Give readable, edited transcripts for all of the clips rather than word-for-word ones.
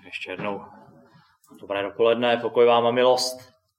Ještě jednou dobré dopoledne, pokoj vám a milost.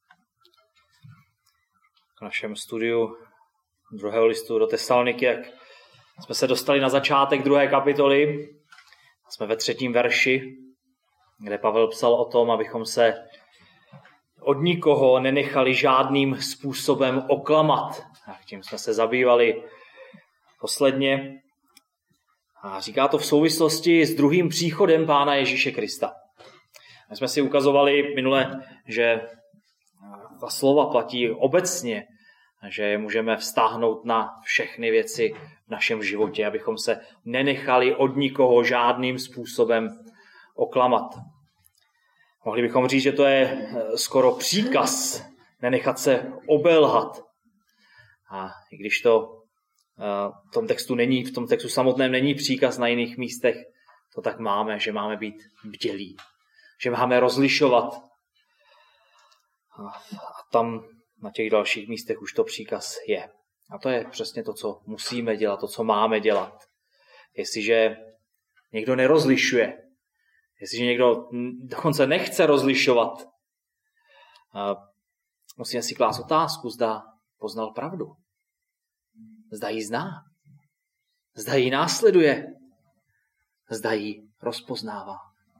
V našem studiu druhého listu do Tesaloniky, jak jsme se dostali na začátek 2. kapitoly, jsme ve 3. verši, kde Pavel psal o tom, abychom se od nikoho nenechali žádným způsobem oklamat. A tím jsme se zabývali posledně. A říká to v souvislosti s druhým příchodem Pána Ježíše Krista. My jsme si ukazovali minule, že ta slova platí obecně, že je můžeme vztáhnout na všechny věci v našem životě, abychom se nenechali od nikoho žádným způsobem oklamat. Mohli bychom říct, že to je skoro příkaz nenechat se obelhat. A i když to v tom textu samotném není příkaz, na jiných místech to tak máme, že máme být bdělí, že máme rozlišovat. A tam na těch dalších místech už to příkaz je. A to je přesně to, co musíme dělat, to, co máme dělat. Jestliže někdo nerozlišuje, jestliže někdo dokonce nechce rozlišovat, musíme si klást otázku, zda poznal pravdu. Zda ji zná. Zda ji následuje. Zda ji rozpoznává.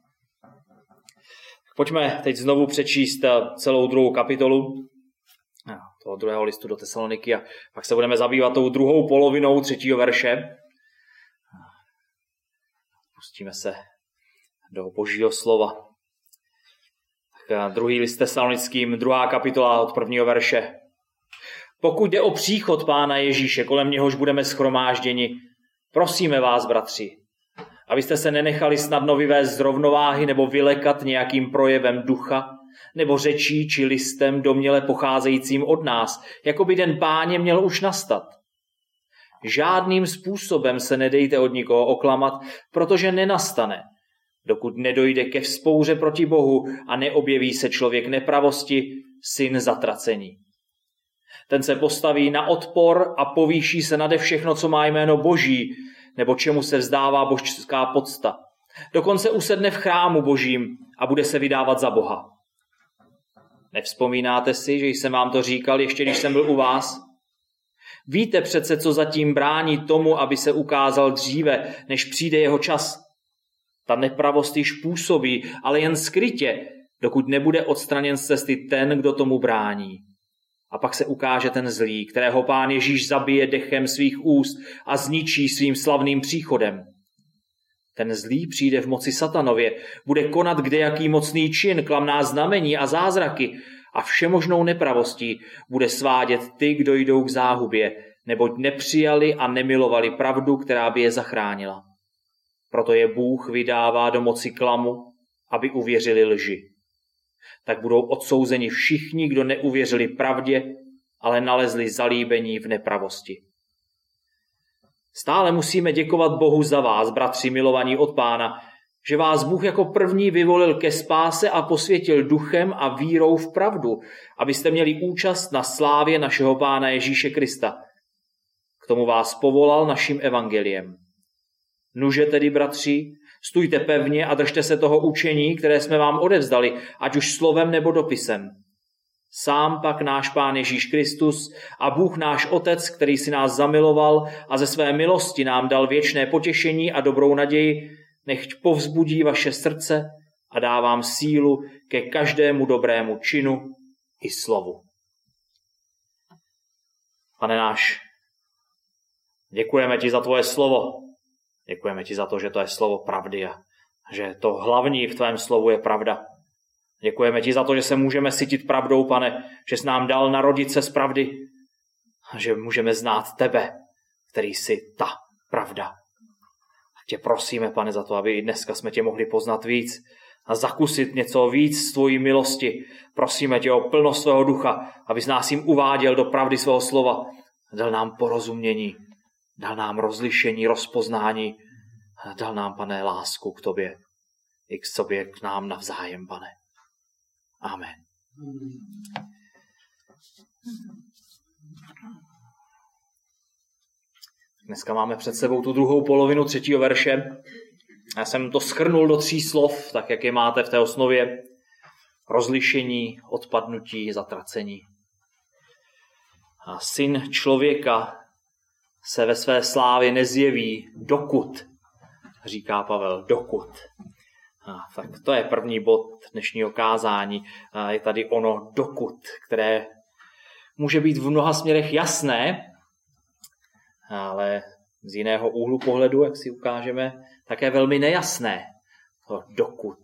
Pojďme teď znovu přečíst celou 2. kapitolu toho 2. listu do Tesaloniky a pak se budeme zabývat tou druhou polovinou 3. verše. Pustíme se do Božího slova. Tak 2. list Tesalonickým, 2. kapitola od 1. verše. Pokud jde o příchod Pána Ježíše, kolem něhož budeme shromážděni, prosíme vás, bratři, abyste se nenechali snadno vyvést z rovnováhy nebo vylekat nějakým projevem ducha, nebo řečí či listem domněle pocházejícím od nás, jako by den Páně měl už nastat. Žádným způsobem se nedejte od nikoho oklamat, protože nenastane, dokud nedojde ke vzpouře proti Bohu a neobjeví se člověk nepravosti, syn zatracení. Ten se postaví na odpor a povýší se nade všechno, co má jméno Boží, nebo čemu se vzdává božská pocta. Dokonce usedne v chrámu Božím a bude se vydávat za Boha. Nevzpomínáte si, že jsem vám to říkal, ještě když jsem byl u vás? Víte přece, co zatím brání tomu, aby se ukázal dříve, než přijde jeho čas. Ta nepravost již působí, ale jen skrytě, dokud nebude odstraněn z cesty ten, kdo tomu brání. A pak se ukáže ten zlý, kterého Pán Ježíš zabije dechem svých úst a zničí svým slavným příchodem. Ten zlý přijde v moci satanově, bude konat kdejaký mocný čin, klamná znamení a zázraky a všemožnou nepravostí bude svádět ty, kdo jdou k záhubě, neboť nepřijali a nemilovali pravdu, která by je zachránila. Proto je Bůh vydává do moci klamu, aby uvěřili lži. Tak budou odsouzeni všichni, kdo neuvěřili pravdě, ale nalezli zalíbení v nepravosti. Stále musíme děkovat Bohu za vás, bratři milovaní od Pána, že vás Bůh jako první vyvolil ke spáse a posvětil duchem a vírou v pravdu, abyste měli účast na slávě našeho Pána Ježíše Krista. K tomu vás povolal naším evangeliem. Nuže tedy, bratři, stůjte pevně a držte se toho učení, které jsme vám odevzdali, ať už slovem nebo dopisem. Sám pak náš Pán Ježíš Kristus a Bůh náš Otec, který si nás zamiloval a ze své milosti nám dal věčné potěšení a dobrou naději, nechť povzbudí vaše srdce a dá vám sílu ke každému dobrému činu i slovu. Pane náš, děkujeme ti za tvoje slovo. Děkujeme ti za to, že to je slovo pravdy a že to hlavní v tvém slovu je pravda. Děkujeme ti za to, že se můžeme sytit pravdou, Pane, že jsi nám dal narodit se z pravdy a že můžeme znát tebe, který jsi ta pravda. A tě prosíme, Pane, za to, aby i dneska jsme tě mohli poznat víc a zakusit něco víc z tvojí milosti. Prosíme tě o plnost svého ducha, abys nás jim uváděl do pravdy svého slova. Dal nám porozumění, dal nám rozlišení, rozpoznání, dal nám, Pane, lásku k tobě i k sobě, k nám navzájem, Pane. Amen. Dneska máme před sebou tu druhou polovinu 3. verše Já jsem to shrnul do 3 slov, tak jak je máte v té osnově. Rozlišení, odpadnutí, zatracení. A Syn člověka se ve své slávě nezjeví, dokud, říká Pavel, dokud. Tak to je první bod dnešního kázání. Je tady ono dokud, které může být v mnoha směrech jasné, ale z jiného úhlu pohledu, jak si ukážeme, také velmi nejasné. To dokud.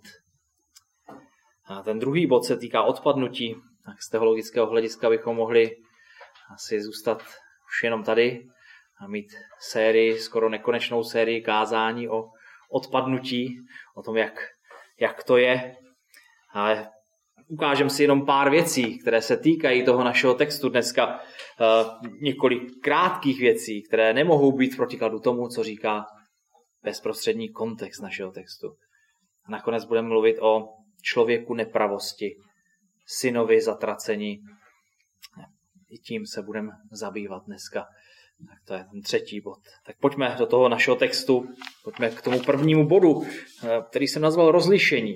A ten druhý bod se týká odpadnutí. Tak z teologického hlediska bychom mohli asi zůstat už jenom tady a mít sérii, skoro nekonečnou sérii kázání o odpadnutí, o tom, jak to je. Ale ukážeme si jenom pár věcí, které se týkají toho našeho textu dneska. Několik krátkých věcí, které nemohou být v protikladu tomu, co říká bezprostřední kontext našeho textu. A nakonec budeme mluvit o člověku nepravosti, synovi zatracení. I tím se budeme zabývat dneska. Tak to je ten třetí bod. Tak pojďme do toho našeho textu, pojďme k tomu prvnímu bodu, který jsem nazval rozlišení.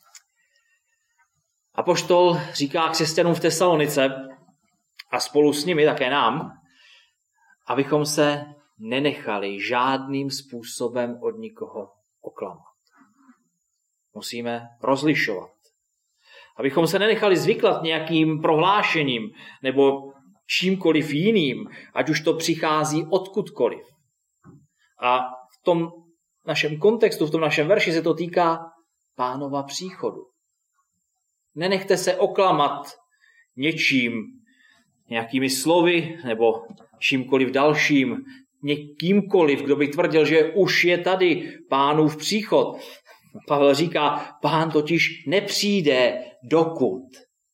Apoštol říká křesťanům v Tesalonice a spolu s nimi také nám, abychom se nenechali žádným způsobem od nikoho oklamat. Musíme rozlišovat. Abychom se nenechali zvyklat nějakým prohlášením nebo čímkoliv jiným, ať už to přichází odkudkoliv. A v tom našem kontextu, v tom našem verši se to týká Pánova příchodu. Nenechte se oklamat něčím, nějakými slovy nebo čímkoliv dalším, někýmkoliv, kdo by tvrdil, že už je tady Pánův příchod. Pavel říká, Pán totiž nepřijde dokud.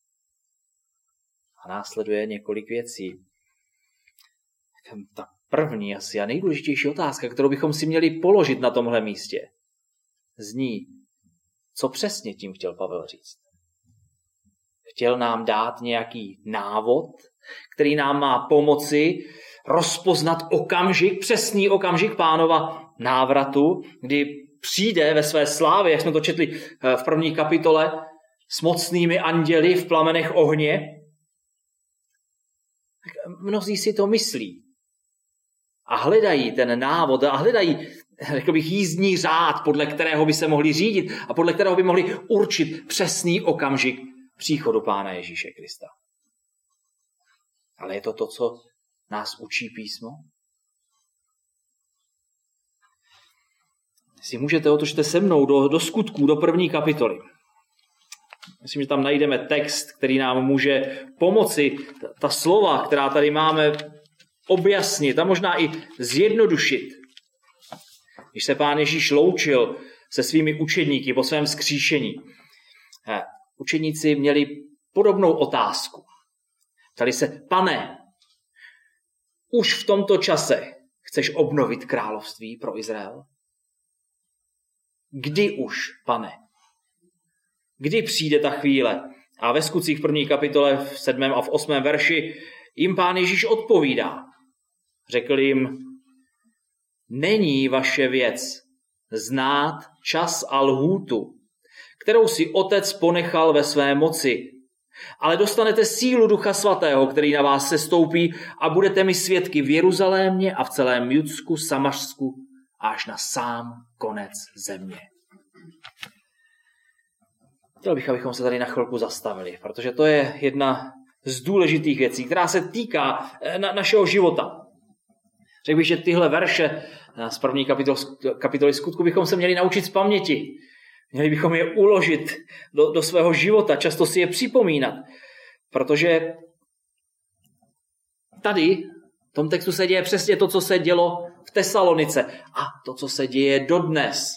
A následuje několik věcí. Ta první asi a nejdůležitější otázka, kterou bychom si měli položit na tomhle místě, zní, co přesně tím chtěl Pavel říct. Chtěl nám dát nějaký návod, který nám má pomoci rozpoznat přesný okamžik Pánova návratu, kdy přijde ve své slávě, jak jsme to četli v první kapitole, s mocnými anděli v plamenech ohně. Mnozí si to myslí a hledají ten návod a hledají, řekl bych, jízdní řád, podle kterého by se mohli řídit a podle kterého by mohli určit přesný okamžik příchodu Pána Ježíše Krista. Ale je to to, co nás učí písmo? Jestli můžete, otočte se mnou do skutků, do první kapitoly. Myslím, že tam najdeme text, který nám může pomoci ta slova, která tady máme, objasnit a možná i zjednodušit. Když se Pán Ježíš loučil se svými učedníky po svém vzkříšení, učedníci měli podobnou otázku. Ptali se, Pane, už v tomto čase chceš obnovit království pro Izrael? Kdy už, Pane? Kdy přijde ta chvíle? A ve Skutcích 1. kapitole v 7. a v 8. verši jim Pán Ježíš odpovídá. Řekl jim, není vaše věc znát čas a lhůtu, kterou si Otec ponechal ve své moci, ale dostanete sílu Ducha Svatého, který na vás sestoupí a budete mi svědky v Jeruzalémě a v celém Judsku, Samařsku až na sám konec země. Chtěl bych, abychom se tady na chvilku zastavili, protože to je jedna z důležitých věcí, která se týká našeho života. Řekl bych, že tyhle verše z první kapitoly Skutku bychom se měli naučit z paměti. Měli bychom je uložit do svého života, často si je připomínat, protože tady v tom textu se děje přesně to, co se dělo v Tesalonice a to, co se děje dodnes.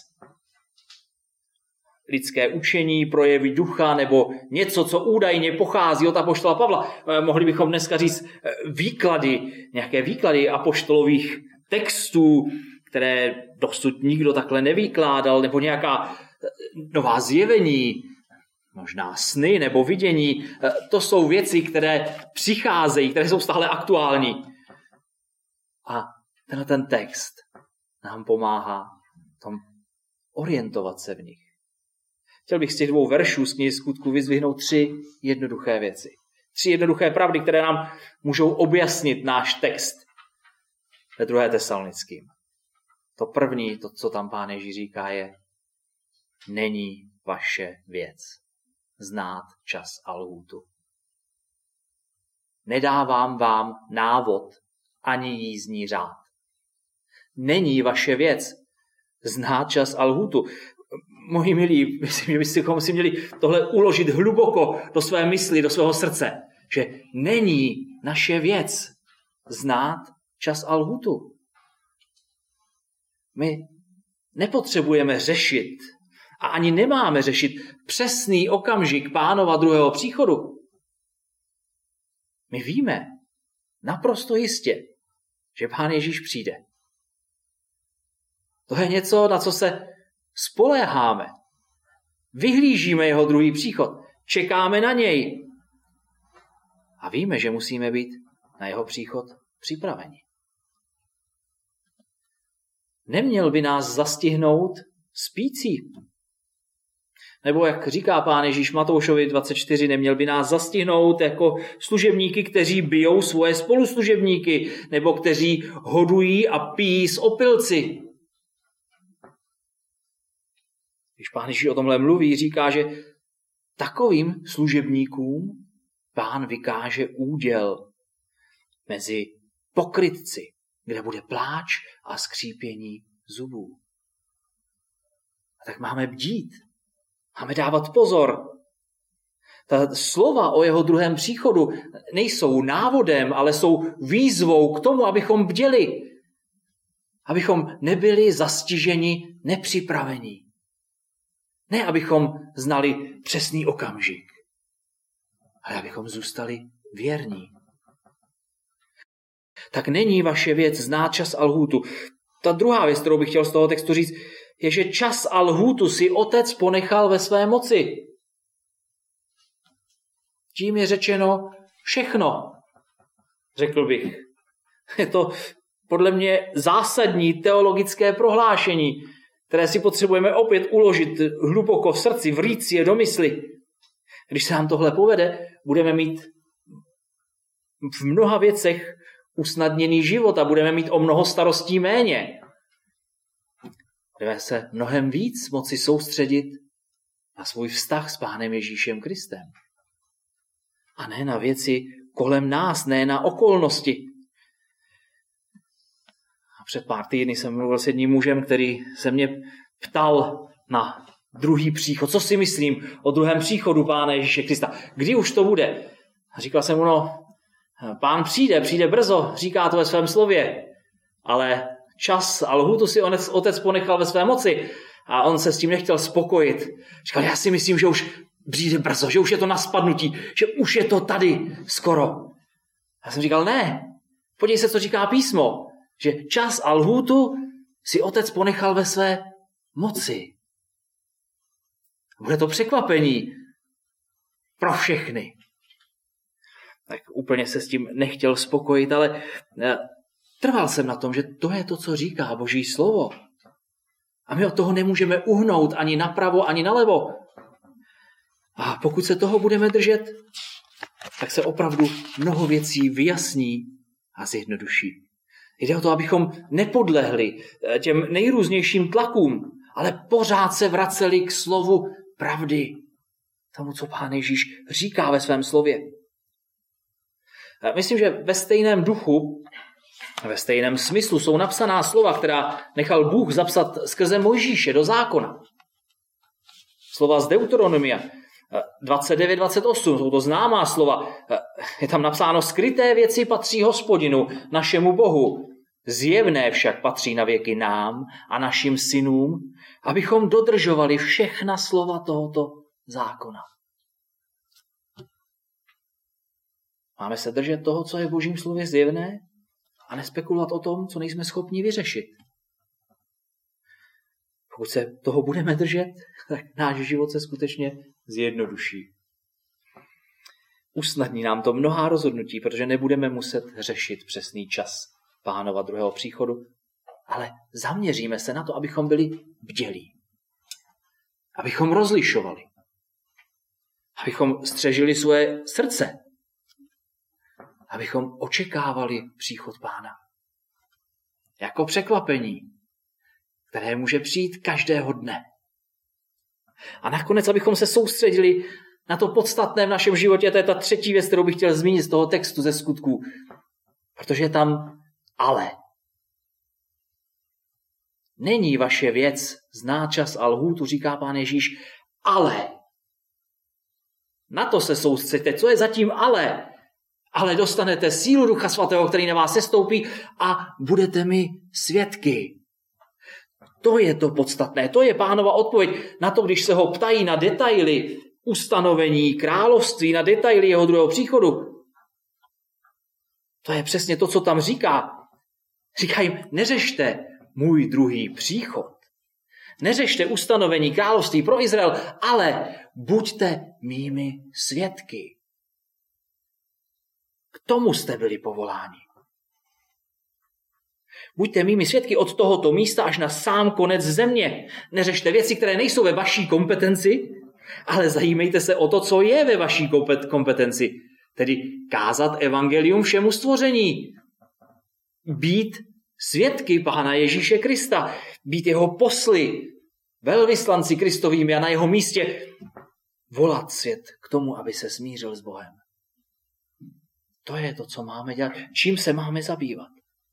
Lidské učení, projevy ducha nebo něco, co údajně pochází od apoštola Pavla. Mohli bychom dneska říct nějaké výklady apoštolových textů, které dosud nikdo takhle nevykládal, nebo nějaká nová zjevení, možná sny nebo vidění. To jsou věci, které přicházejí, které jsou stále aktuální. A ten text nám pomáhá v tom orientovat se v nich. Chtěl bych z těch 2 veršů z knihy Skutků vyzdvihnout 3 jednoduché věci. 3 jednoduché pravdy, které nám můžou objasnit náš text ve 2. Tesalonickým. To první, to, co tam Pán Ježíš říká, je: není vaše věc znát čas a lhůtu. Nedávám vám návod ani jízdní řád. Není vaše věc znát čas a lhůtu. Moji milí, myslím, že bychom si měli tohle uložit hluboko do své mysli, do svého srdce, že není naše věc znát čas a lhůtu. My nepotřebujeme řešit a ani nemáme řešit přesný okamžik Pánova druhého příchodu. My víme naprosto jistě, že Pán Ježíš přijde. To je něco, na co se spoléháme. Vyhlížíme jeho druhý příchod. Čekáme na něj. A víme, že musíme být na jeho příchod připraveni. Neměl by nás zastihnout spící. Nebo jak říká Pán Ježíš Matoušovi 24, neměl by nás zastihnout jako služebníky, kteří bijou svoje spoluslužebníky, nebo kteří hodují a pijí z opilci. Když Pán Ježíš o tomhle mluví, říká, že takovým služebníkům Pán vykáže úděl mezi pokrytci, kde bude pláč a skřípění zubů. A tak máme bdít. Máme dávat pozor. Ta slova o jeho druhém příchodu nejsou návodem, ale jsou výzvou k tomu, abychom bděli. Abychom nebyli zastiženi nepřipravení. Ne, abychom znali přesný okamžik, ale abychom zůstali věrní. Tak není vaše věc znát čas a lhůtu. Ta druhá věc, kterou bych chtěl z toho textu říct, je, že čas a lhůtu si Otec ponechal ve své moci. Tím je řečeno všechno, řekl bych. Je to podle mě zásadní teologické prohlášení, které si potřebujeme opět uložit hluboko v srdci, vrít si je do mysli. Když se nám tohle povede, budeme mít v mnoha věcech usnadněný život a budeme mít o mnoho starostí méně. Budeme se mnohem víc moci soustředit na svůj vztah s Pánem Ježíšem Kristem. A ne na věci kolem nás, ne na okolnosti. A před pár týdny jsem mluvil s jedním mužem, který se mě ptal na druhý příchod. Co si myslím o druhém příchodu Pána Ježíše Krista? Kdy už to bude? A říkal jsem mu, Pán přijde brzo, říká to ve svém slově, ale čas a lhůtu si Otec ponechal ve své moci a on se s tím nechtěl spokojit. Říkal, já si myslím, že už přijde brzo, že už je to na spadnutí, že už je to tady skoro. Já jsem říkal, ne, podívej se, co říká písmo, že čas a lhůtu si Otec ponechal ve své moci. Bude to překvapení pro všechny. Tak úplně se s tím nechtěl spokojit, ale trval jsem na tom, že to je to, co říká Boží slovo. A my od toho nemůžeme uhnout ani napravo, ani nalevo. A pokud se toho budeme držet, tak se opravdu mnoho věcí vyjasní a zjednoduší. Jde o to, abychom nepodlehli těm nejrůznějším tlakům, ale pořád se vraceli k slovu pravdy. Tomu, co Pán Ježíš říká ve svém slově. Myslím, že ve stejném duchu, ve stejném smyslu jsou napsaná slova, která nechal Bůh zapsat skrze Mojžíše do zákona. Slova z Deuteronomia 29-28, jsou to známá slova. Je tam napsáno, skryté věci patří Hospodinu, našemu Bohu. Zjevné však patří na věky nám a našim synům, abychom dodržovali všechna slova tohoto zákona. Máme se držet toho, co je v Božím slově zjevné a nespekulovat o tom, co nejsme schopni vyřešit. Pokud se toho budeme držet, tak náš život se skutečně zjednoduší. Usnadní nám to mnohá rozhodnutí, protože nebudeme muset řešit přesný čas Pánova druhého příchodu, ale zaměříme se na to, abychom byli bdělí. Abychom rozlišovali. Abychom střežili svoje srdce. Abychom očekávali příchod Pána. Jako překvapení, které může přijít každého dne. A nakonec, abychom se soustředili na to podstatné v našem životě, to je ta třetí věc, kterou bych chtěl zmínit z toho textu ze Skutků. Protože je tam ale. Není vaše věc znát čas a lhůtu, říká Pán Ježíš, ale. Na to se soustřeďte. Co je zatím ale? Ale dostanete sílu Ducha Svatého, který na vás sestoupí a budete mi svědky. To je to podstatné, to je Pánova odpověď na to, když se ho ptají na detaily ustanovení království, na detaily jeho druhého příchodu. To je přesně to, co tam říká. Říká jim, neřešte můj druhý příchod. Neřešte ustanovení království pro Izrael, ale buďte mými svědky. K tomu jste byli povoláni. Buďte mými svědky od tohoto místa až na sám konec země. Neřešte věci, které nejsou ve vaší kompetenci, ale zajímejte se o to, co je ve vaší kompetenci. Tedy kázat evangelium všemu stvoření. Být svědky Pána Ježíše Krista. Být jeho posly, velvyslanci Kristovými a na jeho místě volat svět k tomu, aby se smířil s Bohem. To je to, co máme dělat. Čím se máme zabývat.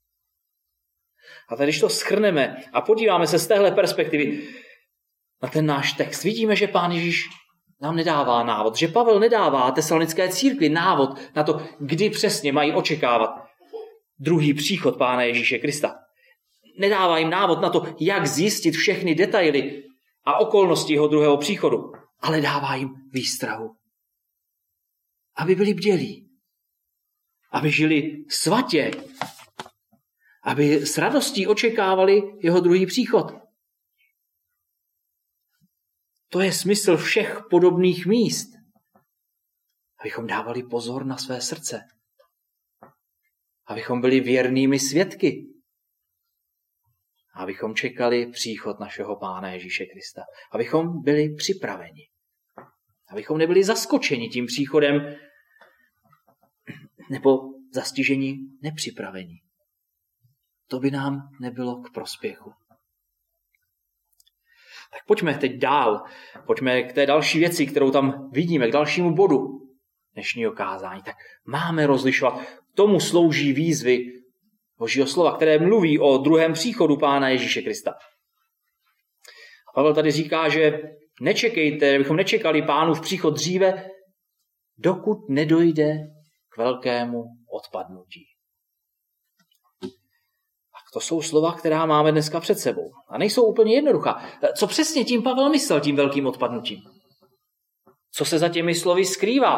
A tady, když to shrneme a podíváme se z téhle perspektivy na ten náš text, vidíme, že Pán Ježíš nám nedává návod, že Pavel nedává tesalonické církvi návod na to, kdy přesně mají očekávat druhý příchod Pána Ježíše Krista. Nedává jim návod na to, jak zjistit všechny detaily a okolnosti jeho druhého příchodu, ale dává jim výstrahu. Aby byli bdělí, aby žili svatě, aby s radostí očekávali jeho druhý příchod. To je smysl všech podobných míst. Abychom dávali pozor na své srdce. Abychom byli věrnými svědky. Abychom čekali příchod našeho Pána Ježíše Krista. Abychom byli připraveni. Abychom nebyli zaskočeni tím příchodem nebo zastiženi nepřipraveni. To by nám nebylo k prospěchu. Tak pojďme teď dál. Pojďme k té další věci, kterou tam vidíme, k dalšímu bodu dnešního kázání. Tak máme rozlišovat. Tomu slouží výzvy Božího slova, které mluví o druhém příchodu Pána Ježíše Krista. A Pavel tady říká, že nečekejte, abychom nečekali Pánův příchod dříve, dokud nedojde k velkému odpadnutí. To jsou slova, která máme dneska před sebou. A nejsou úplně jednoduchá. Co přesně tím Pavel myslel tím velkým odpadnutím? Co se za těmi slovy skrývá?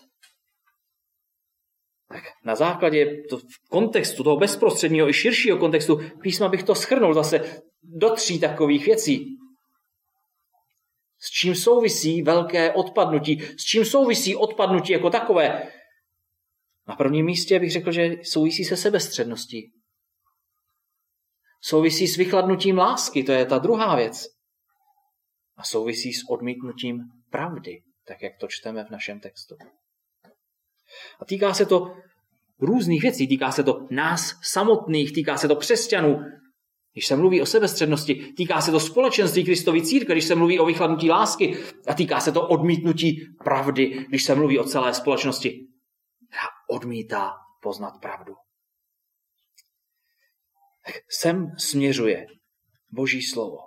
Tak na základě kontextu, toho bezprostředního i širšího kontextu písma bych to shrnul zase do 3 takových věcí. S čím souvisí velké odpadnutí? S čím souvisí odpadnutí jako takové? Na prvním místě bych řekl, že souvisí se sebestředností. Souvisí s vychladnutím lásky, to je ta druhá věc. A souvisí s odmítnutím pravdy, tak jak to čteme v našem textu. A týká se to různých věcí, týká se to nás samotných, týká se to křesťanů, když se mluví o sebestřednosti, týká se to společenství Kristovy církve, když se mluví o vychladnutí lásky a týká se to odmítnutí pravdy, když se mluví o celé společnosti, která odmítá poznat pravdu. Sem směřuje Boží slovo.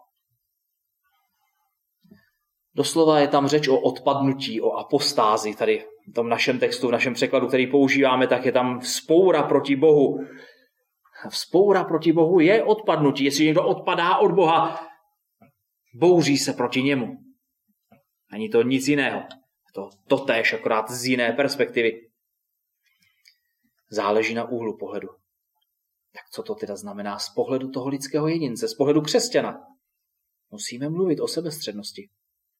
Doslova je tam řeč o odpadnutí, o apostázi. Tady v tom našem textu, v našem překladu, který používáme, tak je tam vzpoura proti Bohu. Vzpoura proti Bohu je odpadnutí. Jestli někdo odpadá od Boha, bouří se proti němu. Není to nic jiného. To totéž, akorát z jiné perspektivy. Záleží na úhlu pohledu. Tak co to teda znamená z pohledu toho lidského jedince, z pohledu křesťana? Musíme mluvit o sebestřednosti.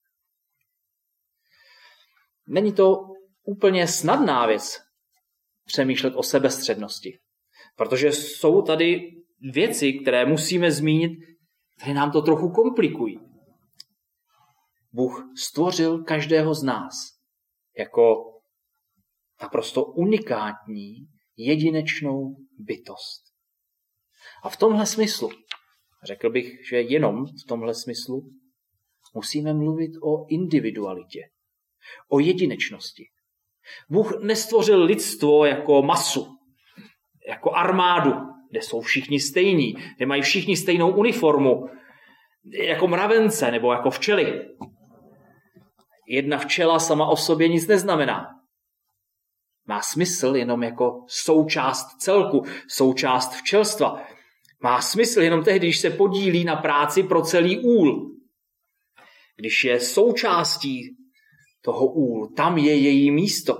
Není to úplně snadná věc přemýšlet o sebestřednosti, protože jsou tady věci, které musíme zmínit, které nám to trochu komplikují. Bůh stvořil každého z nás jako naprosto unikátní, jedinečnou bytost. A v tomhle smyslu, řekl bych, že jenom v tomhle smyslu, musíme mluvit o individualitě, o jedinečnosti. Bůh nestvořil lidstvo jako masu, jako armádu, kde jsou všichni stejní, kde mají všichni stejnou uniformu, jako mravence nebo jako včely. Jedna včela sama o sobě nic neznamená. Má smysl jenom jako součást celku, součást včelstva. Má smysl jenom tehdy, když se podílí na práci pro celý úl. Když je součástí toho úlu, tam je její místo.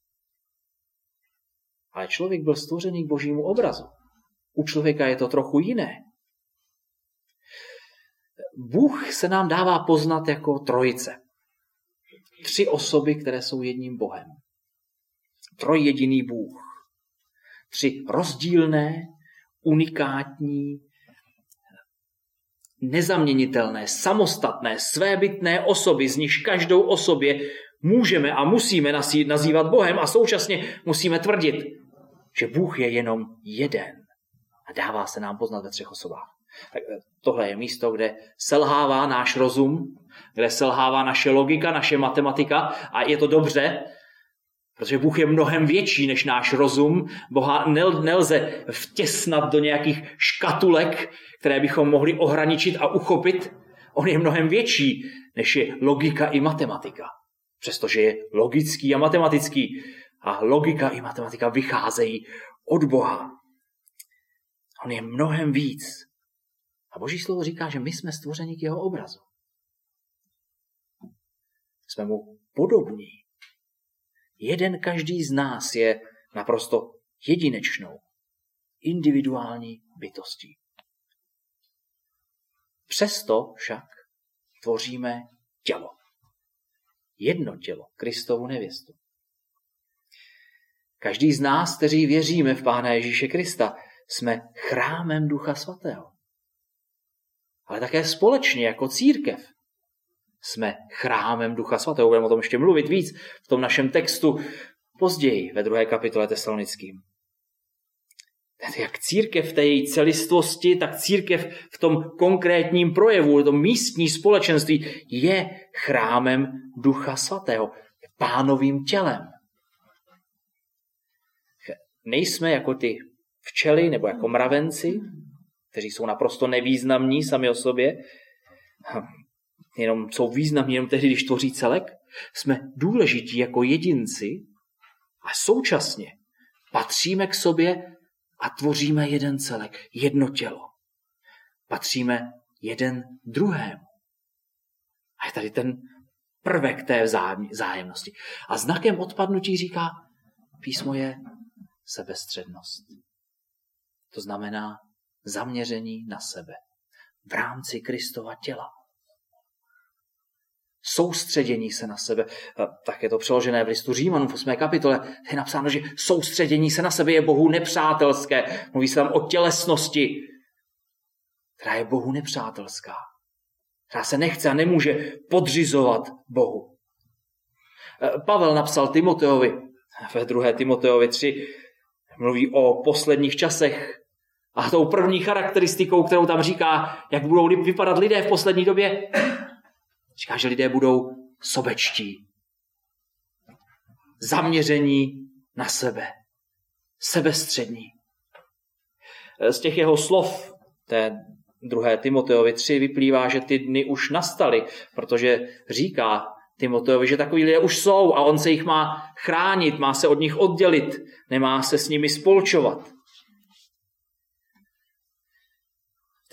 Ale člověk byl stvořený k božímu obrazu. U člověka je to trochu jiné. Bůh se nám dává poznat jako trojice. 3 osoby, které jsou jedním Bohem. Trojjediný Bůh. 3 rozdílné, unikátní, nezaměnitelné, samostatné, svébytné osoby, z nichž každou osobě můžeme a musíme nazývat Bohem a současně musíme tvrdit, že Bůh je jenom jeden a dává se nám poznat ve 3 osobách. Tak tohle je místo, kde selhává náš rozum, kde selhává naše logika, naše matematika a je to dobře, protože Bůh je mnohem větší než náš rozum. Boha nelze vtěsnat do nějakých škatulek, které bychom mohli ohraničit a uchopit. On je mnohem větší, než je logika i matematika. Přestože je logický a matematický. A logika i matematika vycházejí od Boha. On je mnohem víc. A Boží slovo říká, že my jsme stvořeni k jeho obrazu. Jsme mu podobní. Jeden každý z nás je naprosto jedinečnou, individuální bytostí. Přesto však tvoříme tělo. Jedno tělo, Kristovu nevěstu. Každý z nás, kteří věříme v Pána Ježíše Krista, jsme chrámem Ducha Svatého. Ale také společně jako církev jsme chrámem Ducha Svatého. Budeme o tom ještě mluvit víc v tom našem textu později ve 2. kapitole Tesalonickým. Jak církev v té její celistvosti, tak církev v tom konkrétním projevu, v tom místní společenství je chrámem Ducha Svatého, je Pánovým tělem. Nejsme jako ty včely nebo jako mravenci, kteří jsou naprosto nevýznamní sami o sobě, jenom jsou významní jenom tehdy, když tvoří celek. Jsme důležití jako jedinci a současně patříme k sobě a tvoříme jeden celek, jedno tělo. Patříme jeden druhému. A je tady ten prvek té vzájemnosti. A znakem odpadnutí říká, písmo je sebestřednost. To znamená zaměření na sebe v rámci Kristova těla. Soustředění se na sebe. Tak je to přeložené v listu Římanům v 8. kapitole. Je napsáno, že soustředění se na sebe je Bohu nepřátelské. Mluví se tam o tělesnosti, která je Bohu nepřátelská. Která se nechce a nemůže podřizovat Bohu. Pavel napsal Timoteovi ve 2. Timoteovi 3. Mluví o posledních časech. A tou první charakteristikou, kterou tam říká, jak budou vypadat lidé v poslední době, říká, že lidé budou sobečtí. Zaměření na sebe. Sebestřední. Z těch jeho slov, té 2. Timoteovi 3, vyplývá, že ty dny už nastaly, protože říká Timoteovi, že takoví lidé už jsou a on se jich má chránit, má se od nich oddělit, nemá se s nimi spolčovat. V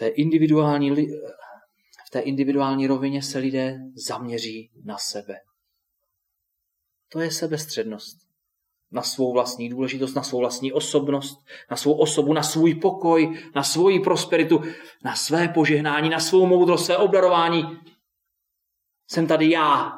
té individuální rovině se lidé zaměří na sebe. To je sebestřednost. Na svou vlastní důležitost, na svou vlastní osobnost, na svou osobu, na svůj pokoj, na svoji prosperitu, na své požehnání, na svou moudrost, své obdarování. Jsem tady já.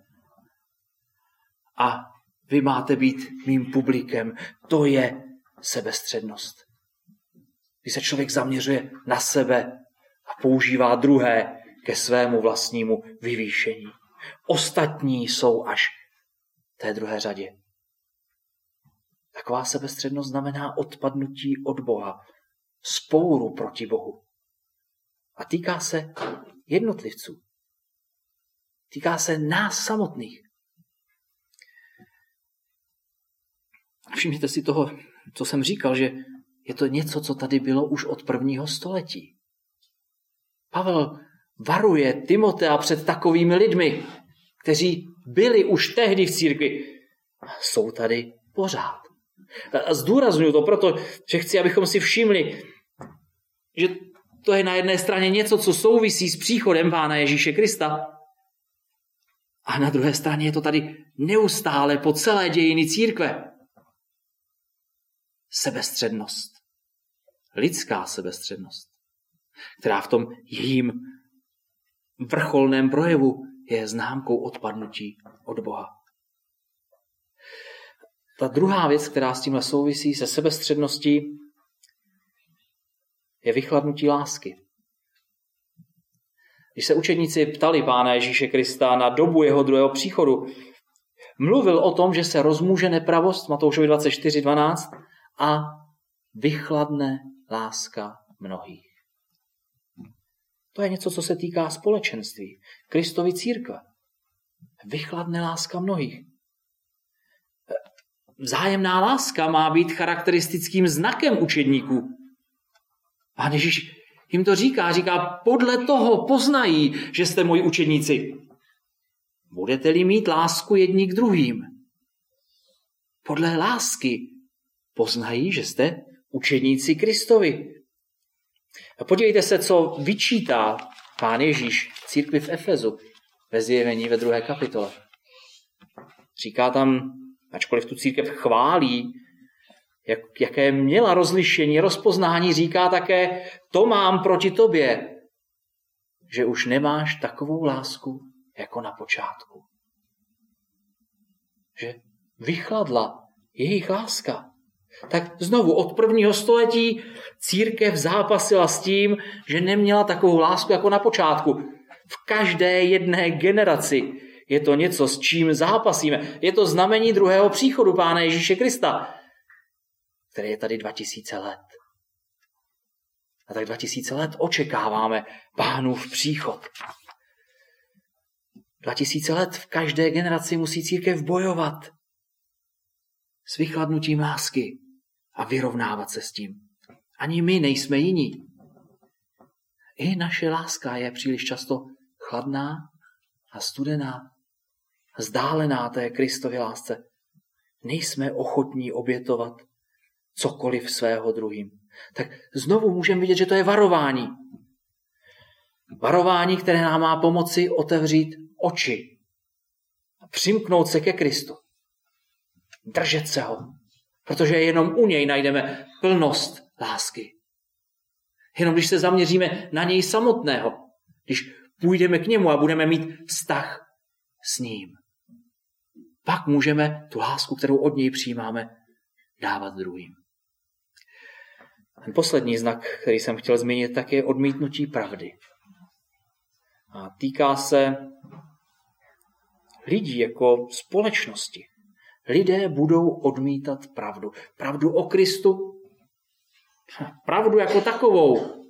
A vy máte být mým publikem. To je sebestřednost. Když se člověk zaměřuje na sebe a používá druhé ke svému vlastnímu vyvýšení. Ostatní jsou až v té druhé řadě. Taková sebestřednost znamená odpadnutí od Boha, vzpouru proti Bohu. A týká se jednotlivců. Týká se nás samotných. Všimněte si toho, co jsem říkal, že je to něco, co tady bylo už od 1. století. Pavel varuje Timotea před takovými lidmi, kteří byli už tehdy v církvi a jsou tady pořád. A zdůraznuju to proto, že chci, abychom si všimli, že to je na jedné straně něco, co souvisí s příchodem Pána Ježíše Krista, a na druhé straně je to tady neustále po celé dějiny církve. Sebestřednost. Lidská sebestřednost, která v tom jejím vrcholném projevu je známkou odpadnutí od Boha. Ta druhá věc, která s tímhle souvisí se sebestředností, je vychladnutí lásky. Když se učedníci ptali Pána Ježíše Krista na dobu jeho druhého příchodu, mluvil o tom, že se rozmůže nepravost, Matoušovi 24:12, a vychladne láska mnohých. To je něco, co se týká společenství, Kristovy církve. Vychladne láska mnohých. Vzájemná láska má být charakteristickým znakem učedníků. Pán Ježíš jim to říká, podle toho poznají, že jste moji učedníci. Budete-li mít lásku jedni k druhým. Podle lásky poznají, že jste učedníci Kristovi. A podívejte se, co vyčítá Pán Ježíš církvi v Efezu ve Zjevení ve 2. kapitole. Říká tam, ačkoliv tu církev chválí, jaké měla rozlišení, rozpoznání, říká také, to mám proti tobě, že už nemáš takovou lásku jako na počátku. Že vychladla jejich láska. Tak znovu od 1. století církev zápasila s tím, že neměla takovou lásku jako na počátku. V každé jedné generaci je to něco, s čím zápasíme. Je to znamení druhého příchodu Pána Ježíše Krista, který je tady 2000 let. A tak 2000 let očekáváme Pánův příchod. 2000 let v každé generaci musí církev bojovat s vychladnutím lásky a vyrovnávat se s tím. Ani my nejsme jiní. I naše láska je příliš často chladná a studená, vzdálená té Kristově lásce. Nejsme ochotní obětovat cokoliv svého druhým. Tak znovu můžeme vidět, že to je varování. Varování, které nám má pomoci otevřít oči a přimknout se ke Kristu. Držet se ho, protože jenom u něj najdeme plnost lásky. Jenom když se zaměříme na něj samotného, když půjdeme k němu a budeme mít vztah s ním, pak můžeme tu lásku, kterou od něj přijímáme, dávat druhým. Ten poslední znak, který jsem chtěl zmínit, tak je odmítnutí pravdy. A týká se lidí jako společnosti. Lidé budou odmítat pravdu. Pravdu o Kristu, pravdu jako takovou.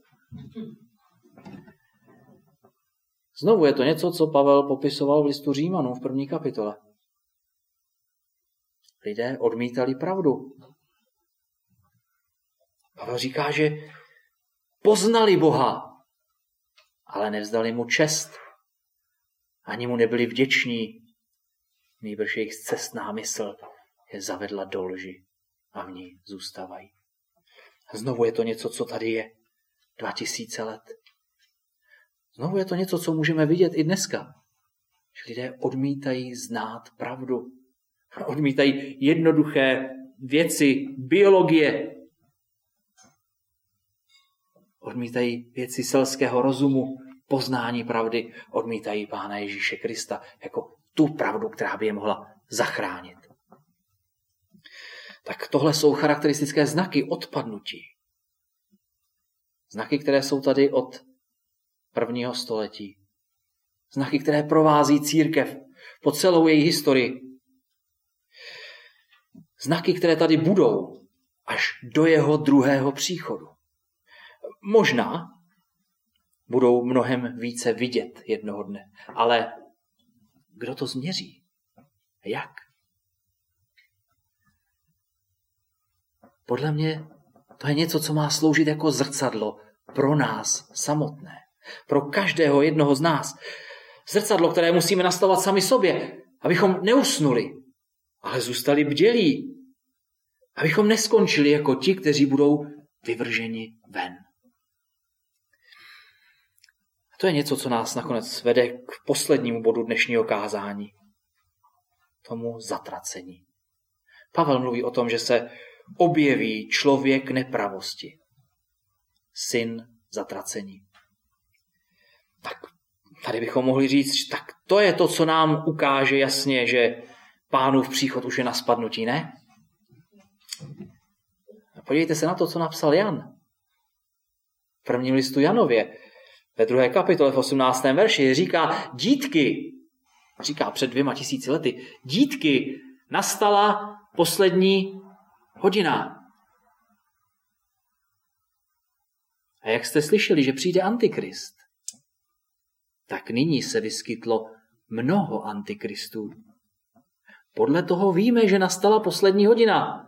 Znovu je to něco, co Pavel popisoval v listu Římanům v 1. kapitole. Lidé odmítali pravdu. Pavel říká, že poznali Boha, ale nevzdali mu čest. Ani mu nebyli vděční. Nýbrž jejich scestná mysl je zavedla do lži a v ní zůstávají. A znovu je to něco, co tady je 2000 let. Znovu je to něco, co můžeme vidět i dneska. Že lidé odmítají znát pravdu. Odmítají jednoduché věci, biologie. Odmítají věci selského rozumu, poznání pravdy. Odmítají Pána Ježíše Krista jako tu pravdu, která by je mohla zachránit. Tak tohle jsou charakteristické znaky odpadnutí. Znaky, které jsou tady od 1. století. Znaky, které provází církev po celou její historii. Znaky, které tady budou až do jeho druhého příchodu. Možná budou mnohem více vidět jednoho dne. Ale kdo to změří? Jak? Podle mě to je něco, co má sloužit jako zrcadlo pro nás samotné. Pro každého jednoho z nás. Zrcadlo, které musíme nastavovat sami sobě, abychom neusnuli, ale zůstali bdělí. Abychom neskončili jako ti, kteří budou vyvrženi ven. A to je něco, co nás nakonec vede k poslednímu bodu dnešního kázání. Tomu zatracení. Pavel mluví o tom, že se objeví člověk nepravosti. Syn zatracení. Tak tady bychom mohli říct, tak to je to, co nám ukáže jasně, že Pánův příchod už je na spadnutí, ne? Podívejte se na to, co napsal Jan. V prvním listu Janově, ve 2. kapitole v 18. verši, říká před 2000 lety, dítky, nastala poslední hodina. A jak jste slyšeli, že přijde Antikrist, tak nyní se vyskytlo mnoho antikristů. Podle toho víme, že nastala poslední hodina.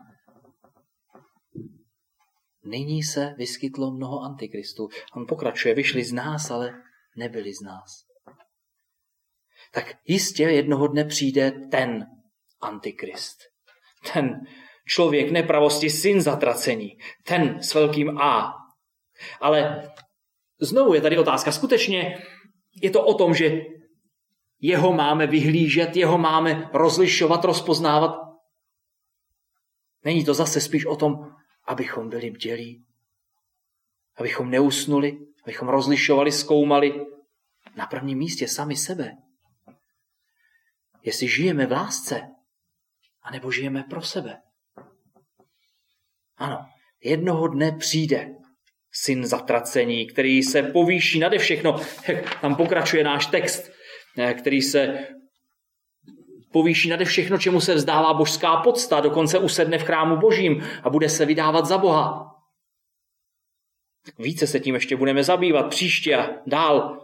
Nyní se vyskytlo mnoho antikristů. On pokračuje, vyšli z nás, ale nebyli z nás. Tak jistě jednoho dne přijde ten antikrist. Ten člověk nepravosti, syn zatracení. Ten s velkým A. Ale znovu je tady otázka. Skutečně je to o tom, že jeho máme vyhlížet, jeho máme rozlišovat, rozpoznávat. Není to zase spíš o tom, abychom byli bdělí, abychom neusnuli, abychom rozlišovali, zkoumali na prvním místě sami sebe. Jestli žijeme v lásce, anebo žijeme pro sebe. Ano, jednoho dne přijde syn zatracení, který se povýší nade všechno. Tam pokračuje náš text, který se povýší nade všechno, čemu se vzdává božská pocta, dokonce usedne v chrámu božím a bude se vydávat za Boha. Více se tím ještě budeme zabývat příště a dál.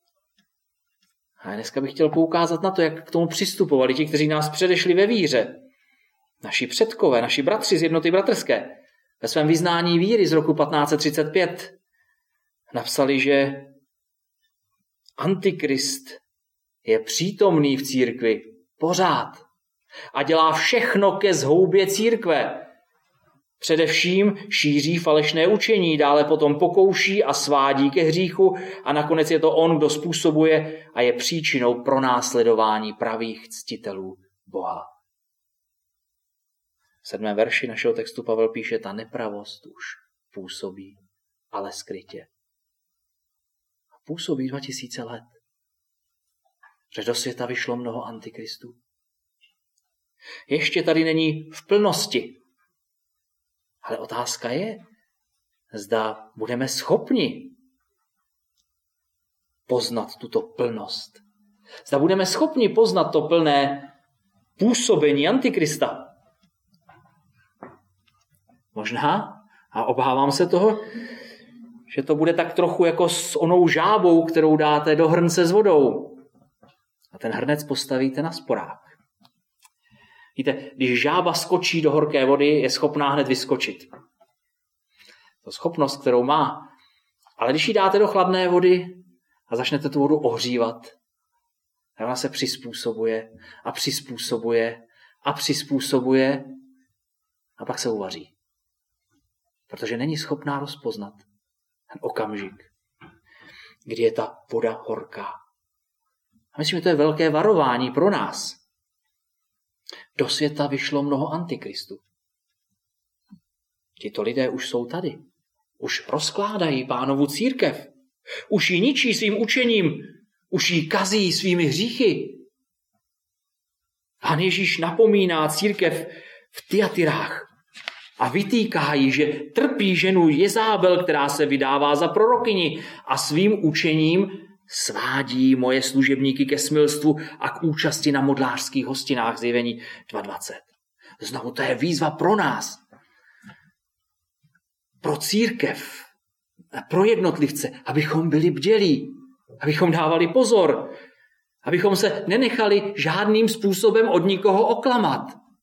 A dneska bych chtěl poukázat na to, jak k tomu přistupovali ti, kteří nás předešli ve víře. Naši předkové, naši bratři z jednoty bratrské. Ve svém vyznání víry z roku 1535 napsali, že Antikrist je přítomný v církvi pořád a dělá všechno ke zhoubě církve. Především šíří falešné učení, dále potom pokouší a svádí ke hříchu a nakonec je to on, kdo způsobuje a je příčinou pronásledování pravých ctitelů Boha. V 7. verši našeho textu Pavel píše, ta nepravost už působí, ale skrytě. Působí 2000 let. Že do světa vyšlo mnoho antikristů. Ještě tady není v plnosti. Ale otázka je, zda budeme schopni poznat tuto plnost. Zda budeme schopni poznat to plné působení Antikrista. Možná, a obávám se toho, že to bude tak trochu jako s onou žábou, kterou dáte do hrnce s vodou. A ten hrnec postavíte na sporák. Víte, když žába skočí do horké vody, je schopná hned vyskočit. To je schopnost, kterou má. Ale když ji dáte do chladné vody a začnete tu vodu ohřívat, tak ona se přizpůsobuje a přizpůsobuje a přizpůsobuje a pak se uvaří. Protože není schopná rozpoznat ten okamžik, kdy je ta voda horká. A myslím, že to je velké varování pro nás. Do světa vyšlo mnoho antikristů. Tito lidé už jsou tady. Už rozkládají Pánovu církev. Už ji ničí svým učením. Už ji kazí svými hříchy. Pán Ježíš napomíná církev v Tyatyrách a vytýká jí, že trpí ženu Jezábel, která se vydává za prorokyni a svým učením svádí moje služebníky ke smilstvu a k účasti na modlářských hostinách, Zjevení 2.20. Znovu to je výzva pro nás, pro církev, pro jednotlivce, abychom byli bdělí, abychom dávali pozor, abychom se nenechali žádným způsobem od nikoho oklamat.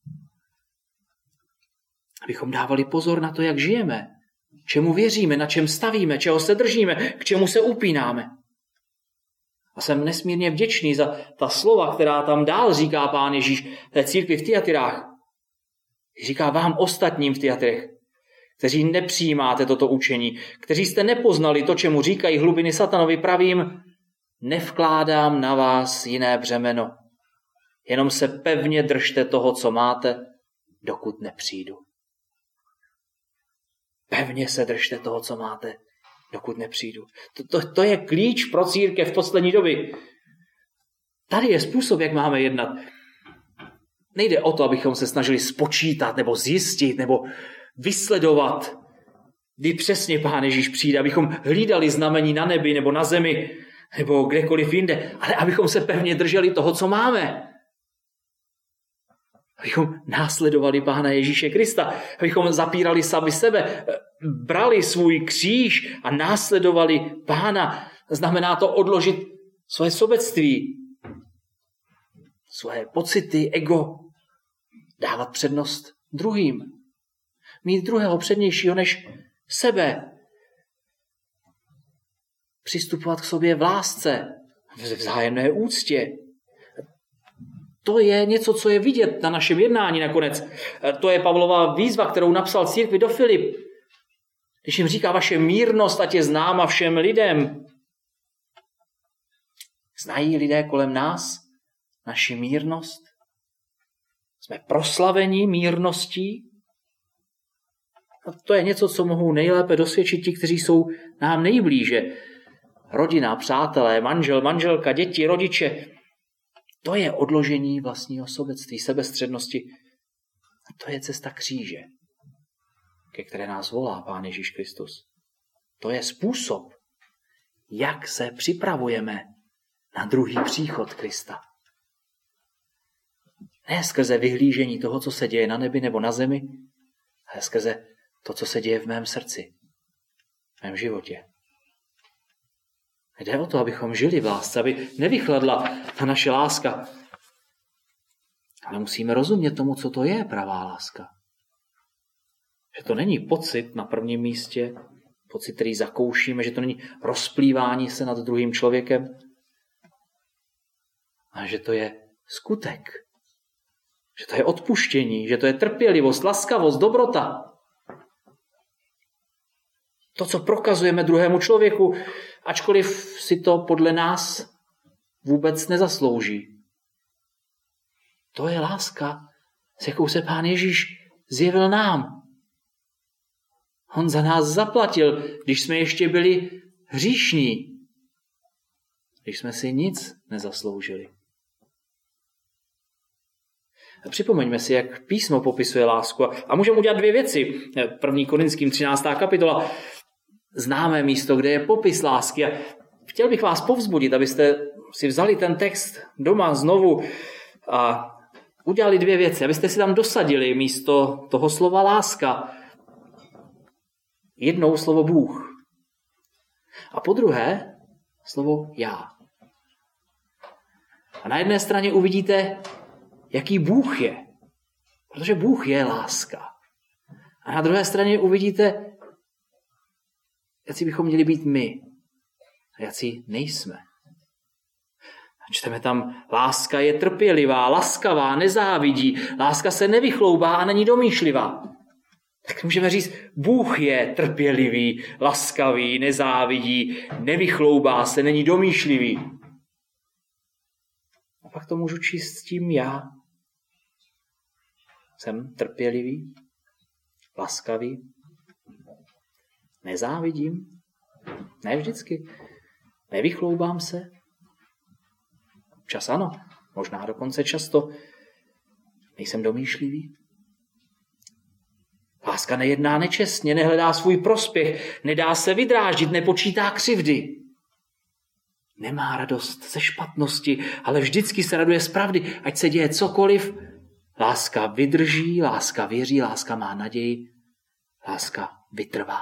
Abychom dávali pozor na to, jak žijeme, čemu věříme, na čem stavíme, čeho se držíme, k čemu se upínáme. A jsem nesmírně vděčný za ta slova, která tam dál říká Pán Ježíš té církvi v Tyatyrách. Říká vám ostatním v Tyatyrech, kteří nepřijímáte toto učení, kteří jste nepoznali to, čemu říkají hlubiny satanovi, pravím, nevkládám na vás jiné břemeno. Jenom se pevně držte toho, co máte, dokud nepřijdu. Pevně se držte toho, co máte, dokud nepřijdu. To je klíč pro církev v poslední době. Tady je způsob, jak máme jednat. Nejde o to, abychom se snažili spočítat, nebo zjistit, nebo vysledovat, kdy přesně Pán Ježíš přijde, abychom hlídali znamení na nebi, nebo na zemi, nebo kdekoliv jinde, ale abychom se pevně drželi toho, co máme. Abychom následovali Pána Ježíše Krista, abychom zapírali sami sebe, brali svůj kříž a následovali Pána. Znamená to odložit svoje sobectví, svoje pocity, ego, dávat přednost druhým, mít druhého přednějšího než sebe, přistupovat k sobě v lásce, v vzájemné úctě. To je něco, co je vidět na našem jednání nakonec. To je Pavlova výzva, kterou napsal církvi do Filip. Když jim říká, vaše mírnost ať je známa všem lidem. Znají lidé kolem nás naši mírnost? Jsme proslaveni mírností? A to je něco, co mohou nejlépe dosvědčit ti, kteří jsou nám nejblíže. Rodina, přátelé, manžel, manželka, děti, rodiče. To je odložení vlastního sobectví, sebestřednosti. A to je cesta kříže, ke které nás volá Pán Ježíš Kristus. To je způsob, jak se připravujeme na druhý příchod Krista. Ne skrze vyhlížení toho, co se děje na nebi nebo na zemi, ale skrze to, co se děje v mém srdci, v mém životě. Jde o to, abychom žili v lásce, aby nevychladla ta naše láska. Ale musíme rozumět tomu, co to je pravá láska. Že to není pocit na prvním místě, pocit, který zakoušíme, že to není rozplývání se nad druhým člověkem, ale že to je skutek. Že to je odpuštění, že to je trpělivost, laskavost, dobrota. To, co prokazujeme druhému člověku, ačkoliv si to podle nás vůbec nezaslouží. To je láska, s jakou se Pán Ježíš zjevil nám. On za nás zaplatil, když jsme ještě byli hříšní, když jsme si nic nezasloužili. Připomeňme si, jak písmo popisuje lásku. A můžeme udělat dvě věci. 1. Korinským 13. kapitola. Známé místo, kde je popis lásky. A chtěl bych vás povzbudit, abyste si vzali ten text doma znovu a udělali dvě věci. Abyste si tam dosadili místo toho slova láska jednou slovo Bůh. A po druhé slovo já. A na jedné straně uvidíte, jaký Bůh je. Protože Bůh je láska. A na druhé straně uvidíte, jací bychom měli být my. A jací nejsme. A čteme tam, láska je trpělivá, laskavá, nezávidí. Láska se nevychloubá a není domýšlivá. Tak můžeme říct, Bůh je trpělivý, laskavý, nezávidí, nevychloubá se, není domýšlivý. A pak to můžu číst s tím já. Jsem trpělivý, laskavý, nezávidím, ne vždycky, nevychloubám se. Čas ano, možná dokonce často. Nejsem domýšlivý. Láska nejedná nečestně, nehledá svůj prospěch, nedá se vydráždit, nepočítá křivdy. nemá radost ze špatnosti, ale vždycky se raduje z pravdy, ať se děje cokoliv. Láska vydrží, láska věří, láska má naději, láska vytrvá.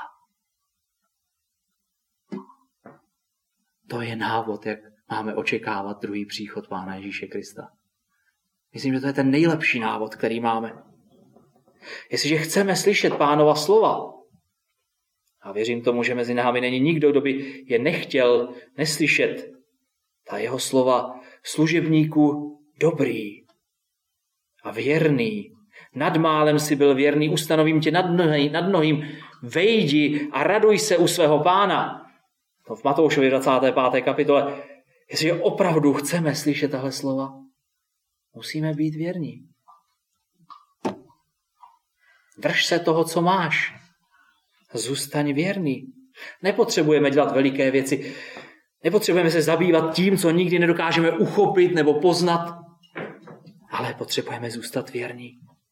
To je návod, jak máme očekávat druhý příchod Pána Ježíše Krista. Myslím, že to je ten nejlepší návod, který máme. Jestliže chceme slyšet Pánova slova, a věřím tomu, že mezi námi není nikdo, kdo by je nechtěl neslyšet, ta jeho slova služebníku dobrý a věrný, nad málem si byl věrný, ustanovím tě nad mnohým, vejdi a raduj se u svého Pána. To v Matoušově 25. kapitole. Jestliže opravdu chceme slyšet tahle slova, musíme být věrní. Drž se toho, co máš. Zůstaň věrný. Nepotřebujeme dělat veliké věci. Nepotřebujeme se zabývat tím, co nikdy nedokážeme uchopit nebo poznat. Ale potřebujeme zůstat věrní.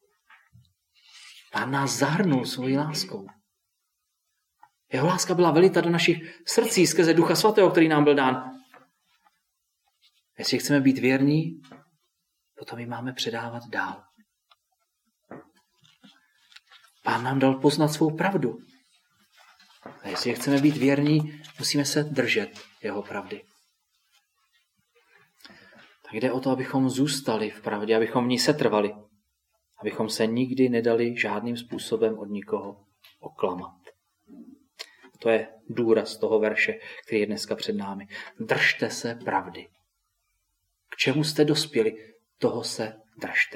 Pán nás zahrnul svojí láskou. Jeho láska byla vylita do našich srdcí skrze Ducha Svatého, který nám byl dán. Jestli chceme být věrní, potom ji máme předávat dál. Pán nám dal poznat svou pravdu. A jestli chceme být věrní, musíme se držet jeho pravdy. Tak jde o to, abychom zůstali v pravdě, abychom v ní setrvali. Abychom se nikdy nedali žádným způsobem od nikoho oklamat. To je důraz toho verše, který je dneska před námi. Držte se pravdy. K čemu jste dospěli, toho se držte.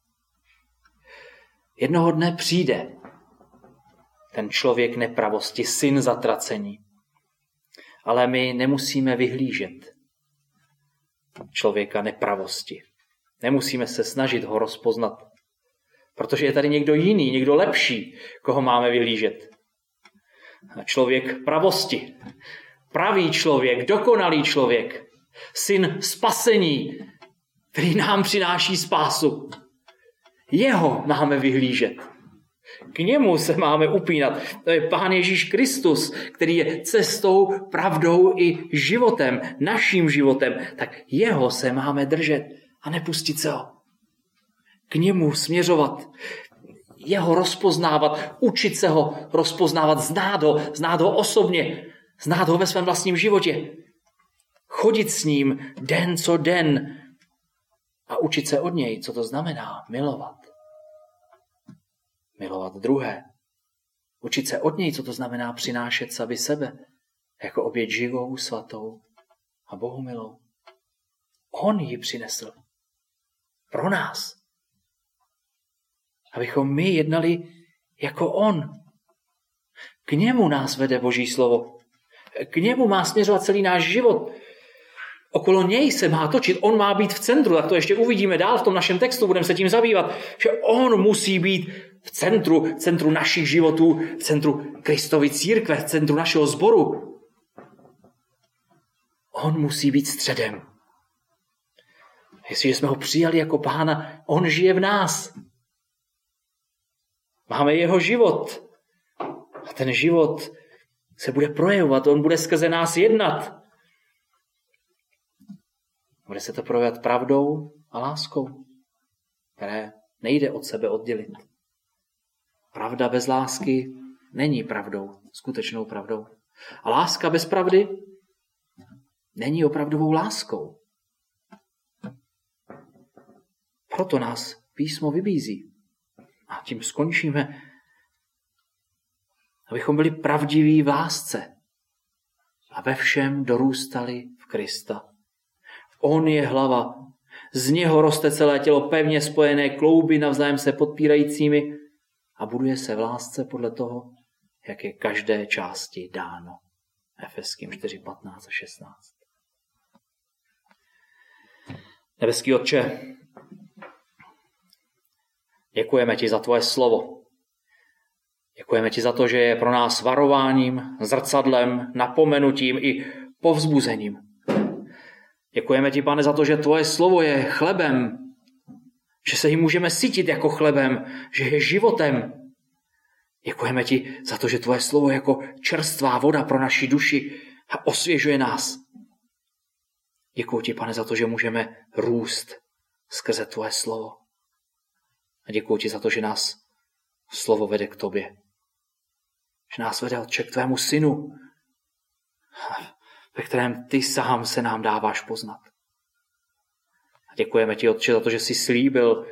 Jednoho dne přijde ten člověk nepravosti, syn zatracení. Ale my nemusíme vyhlížet člověka nepravosti. Nemusíme se snažit ho rozpoznat, protože je tady někdo jiný, někdo lepší, koho máme vyhlížet. Člověk pravosti, pravý člověk, dokonalý člověk, syn spasení, který nám přináší spásu. Jeho máme vyhlížet. K němu se máme upínat. To je Pán Ježíš Kristus, který je cestou, pravdou i životem, naším životem. Tak jeho se máme držet a nepustit se ho. K němu směřovat, jeho rozpoznávat, učit se ho rozpoznávat, znát ho osobně, znát ho ve svém vlastním životě. Chodit s ním den co den a učit se od něj, co to znamená milovat. Milovat druhé. Učit se od něj, co to znamená přinášet sami sebe jako oběť živou, svatou a bohumilou. On ji přinesl. Pro nás. Abychom my jednali jako on. K němu nás vede Boží slovo. K němu má směřovat celý náš život. Okolo něj se má točit, on má být v centru, tak to ještě uvidíme dál v tom našem textu, budeme se tím zabývat, že on musí být v centru našich životů, v centru Kristovy církve, v centru našeho sboru. On musí být středem. Jestliže jsme ho přijali jako Pána, on žije v nás. Máme jeho život. A ten život se bude projevovat, on bude skrze nás jednat. Bude se to projevovat pravdou a láskou, které nejde od sebe oddělit. Pravda bez lásky není pravdou, skutečnou pravdou. A láska bez pravdy není opravdovou láskou. Proto nás písmo vybízí. A tím skončíme, abychom byli pravdiví v lásce a ve všem dorůstali v Krista. On je hlava, z něho roste celé tělo pevně spojené klouby navzájem se podpírajícími a buduje se v lásce podle toho, jak je každé části dáno. Efeským 4, 15 a 16. Nebeský Otče, děkujeme ti za tvoje slovo. Děkujeme ti za to, že je pro nás varováním, zrcadlem, napomenutím i povzbuzením. Děkujeme ti, Pane, za to, že tvoje slovo je chlebem, že se jim můžeme sytit jako chlebem, že je životem. Děkujeme ti za to, že tvoje slovo je jako čerstvá voda pro naši duši a osvěžuje nás. Děkuji ti, Pane, za to, že můžeme růst skrze tvoje slovo. A děkuji ti za to, že nás slovo vede k tobě. Že nás vede, Otče, k tvému synu, ve kterém ty sám se nám dáváš poznat. A děkujeme ti, Otče, za to, že jsi slíbil,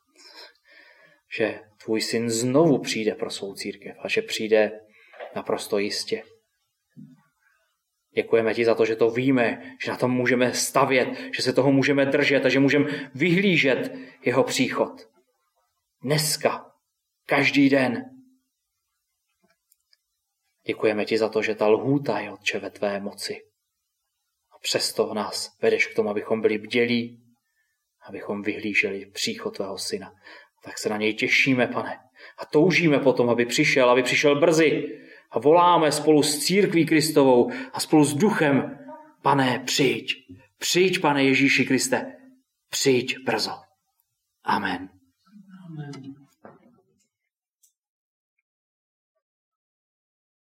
že tvůj syn znovu přijde pro svou církev a že přijde naprosto jistě. Děkujeme ti za to, že to víme, že na tom můžeme stavět, že se toho můžeme držet a že můžeme vyhlížet jeho příchod. Dneska, každý den. Děkujeme ti za to, že ta lhůta je, Otče, ve tvé moci. A přesto nás vedeš k tomu, abychom byli bdělí, abychom vyhlíželi příchod tvého syna. Tak se na něj těšíme, Pane. A toužíme potom, aby přišel brzy. A voláme spolu s církví Kristovou a spolu s duchem, Pane, přijď. Přijď, Pane Ježíši Kriste. Přijď brzo. Amen. Amen.